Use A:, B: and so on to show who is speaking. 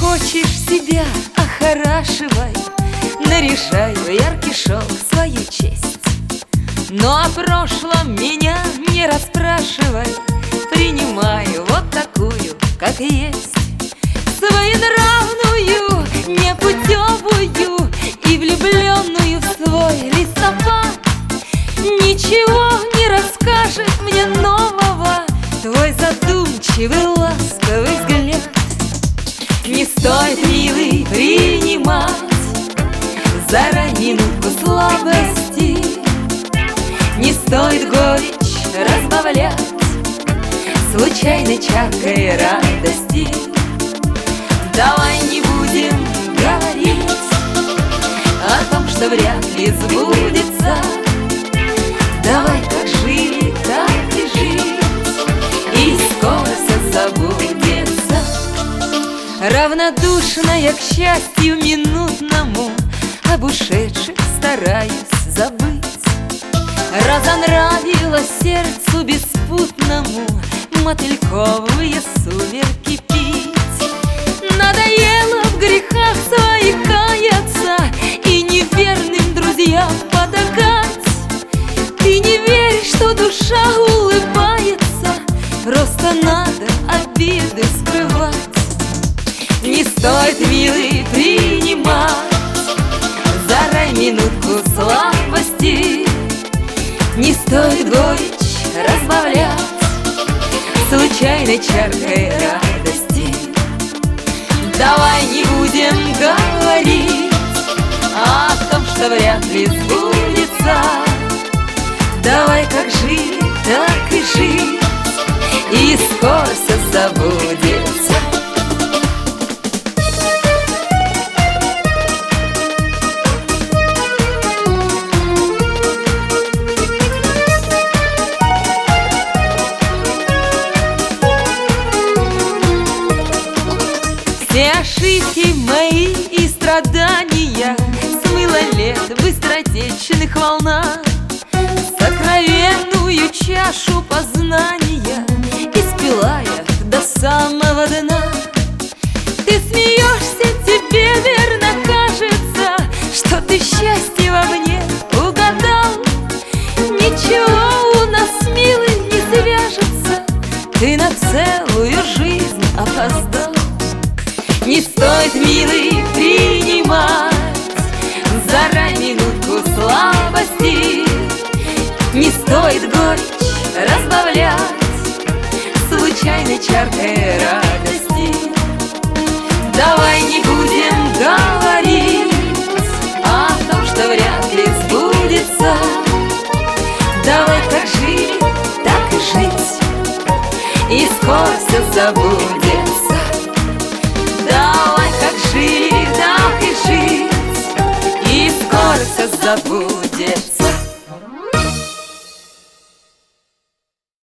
A: хочешь себя, охорашивай, наряжай в яркий шелк свою честь. Но о прошлом меня не расспрашивай, принимаю вот такую, как есть. Своенравную, непутевую и влюбленную в свой листопад. Ничего не расскажет мне нового твой задумчивый ласковый взгляд. Не стоит, милый, принимать заранее минутку слабости, не стоит горечь разбавлять случайной чаркой радости. Давай не будем говорить о том, что вряд ли сбудется. Давай как жили, так и жить, и скоро все забудется. Равнодушная к счастью минутному, об ушедших стараюсь забыть. Разонравилось сердцу беспутному мотыльковые сумерки пить. Надоело в грехах своих каяться и неверным друзьям потакать. Ты не веришь, что душа улыбается, просто надо обиды скрывать. Не стоит, милый, принимать заранее минутку слабости, не стоит горечь разбавлять случайной чаркой радости. Давай не будем говорить о том, что вряд ли сбудется. Давай как жили, так и жить, и скоро все забудется. Все ошибки мои и страдания смыло лет в быстротечных волнах. Сокровенную чашу познания испила я до самого дна. Ты смеешься, тебе верно кажется, что ты счастье во мне угадал. Ничего у нас, милый, не свяжется, ты на целую жизнь опоздал. Не стоит, милый, принимать заранее минутку слабости, не стоит горечь разбавлять случайной чаркой радости. Давай не будем говорить о том, что вряд ли сбудется. Давай как жили, так и жить, и скоро все забудется.